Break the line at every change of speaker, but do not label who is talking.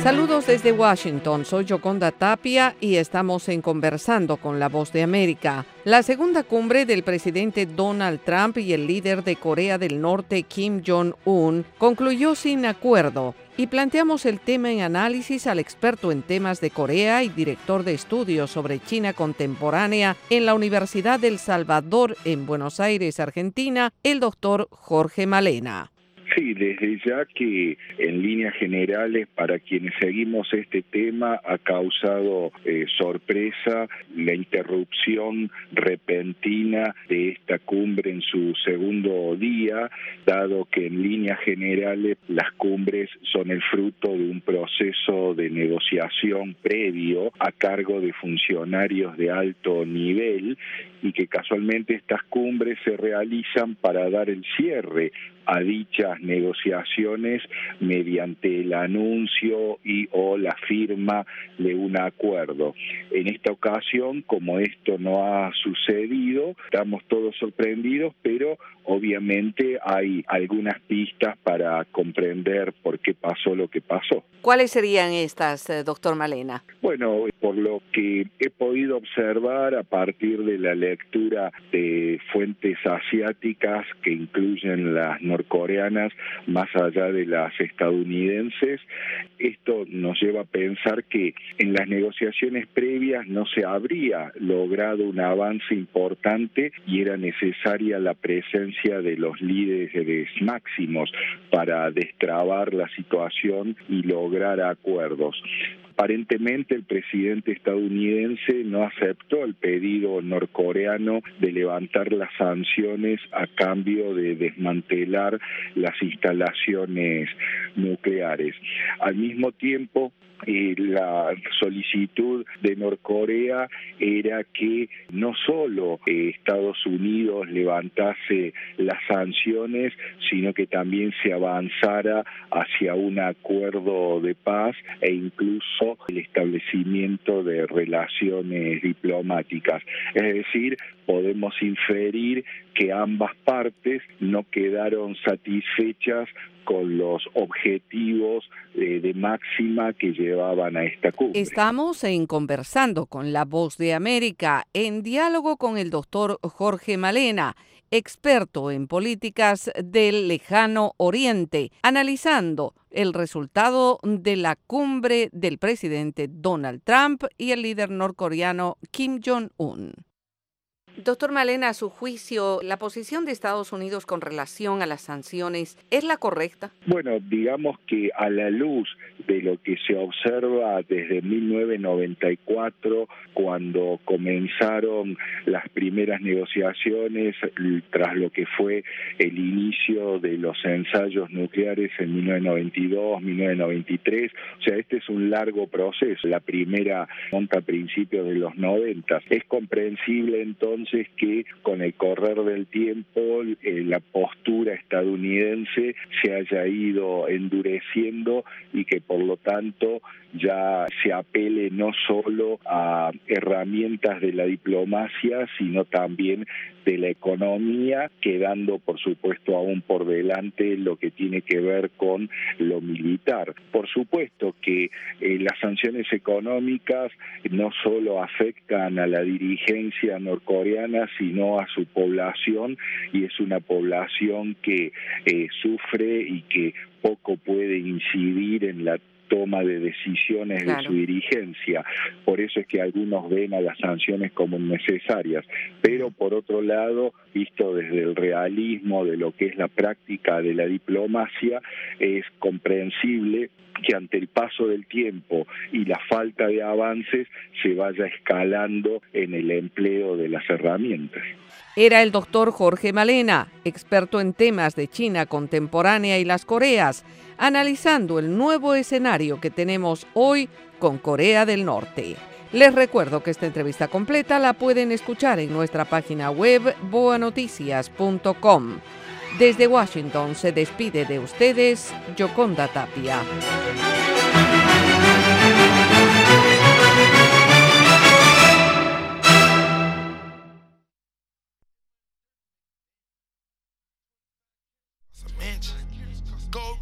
Saludos desde Washington, soy Yoconda Tapia y estamos en Conversando con la Voz de América. La segunda cumbre del presidente Donald Trump y el líder de Corea del Norte, Kim Jong-un, concluyó sin acuerdo y planteamos el tema en análisis al experto en temas de Corea y director de estudios sobre China contemporánea en la Universidad del Salvador en Buenos Aires, Argentina, el doctor Jorge Malena.
Sí, desde ya que en líneas generales para quienes seguimos este tema ha causado sorpresa la interrupción repentina de esta cumbre en su segundo día, dado que en líneas generales las cumbres son el fruto de un proceso de negociación previo a cargo de funcionarios de alto nivel y que casualmente estas cumbres se realizan para dar el cierre a dichas negociaciones mediante el anuncio y o la firma de un acuerdo. En esta ocasión, como esto no ha sucedido, estamos todos sorprendidos, pero obviamente hay algunas pistas para comprender por qué pasó lo que pasó.
¿Cuáles serían estas, doctor Malena?
Bueno, por lo que he podido observar a partir de la lectura de fuentes asiáticas que incluyen las norcoreanas más allá de las estadounidenses, esto nos lleva a pensar que en las negociaciones previas no se habría logrado un avance importante y era necesaria la presencia de los líderes máximos para destrabar la situación y lograr acuerdos. Aparentemente el presidente estadounidense no aceptó el pedido norcoreano de levantar las sanciones a cambio de desmantelar las instalaciones nucleares. Al mismo tiempo, la solicitud de Norcorea era que no solo Estados Unidos levantase las sanciones, sino que también se avanzara hacia un acuerdo de paz e incluso el establecimiento de relaciones diplomáticas. Es decir, podemos inferir que ambas partes no quedaron satisfechas con los objetivos de máxima que llevaban a esta cumbre.
Estamos Conversando con la Voz de América, en diálogo con el doctor Jorge Malena, experto en políticas del Lejano Oriente, analizando el resultado de la cumbre del presidente Donald Trump y el líder norcoreano Kim Jong-un. Doctor Malena, a su juicio, ¿la posición de Estados Unidos con relación a las sanciones es la correcta?
Bueno, digamos que a la luz de lo que se observa desde 1994, cuando comenzaron las primeras negociaciones tras lo que fue el inicio de los ensayos nucleares en 1992, 1993, o sea, este es un largo proceso. La primera monta a principios de los 90. Es comprensible entonces que con el correr del tiempo la postura estadounidense se haya ido endureciendo y que por lo tanto ya se apele no solo a herramientas de la diplomacia, sino también de la economía, quedando por supuesto aún por delante lo que tiene que ver con lo militar. Por supuesto que las sanciones económicas no solo afectan a la dirigencia norcoreana, sino a su población, y es una población que sufre y que poco puede incidir en la toma de decisiones de su dirigencia. Por eso es que algunos ven a las sanciones como necesarias. Pero por otro lado, visto desde el realismo de lo que es la práctica de la diplomacia, es comprensible que ante el paso del tiempo y la falta de avances se vaya escalando en el empleo de las herramientas.
Era el doctor Jorge Malena, experto en temas de China contemporánea y las Coreas, analizando el nuevo escenario que tenemos hoy con Corea del Norte. Les recuerdo que esta entrevista completa la pueden escuchar en nuestra página web boanoticias.com. Desde Washington se despide de ustedes Yoconda Tapia.